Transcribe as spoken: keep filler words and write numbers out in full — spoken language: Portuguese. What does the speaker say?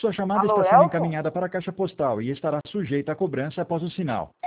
Sua chamada Alô, está sendo Elton? encaminhada para a caixa postal e estará sujeita a cobrança após o sinal.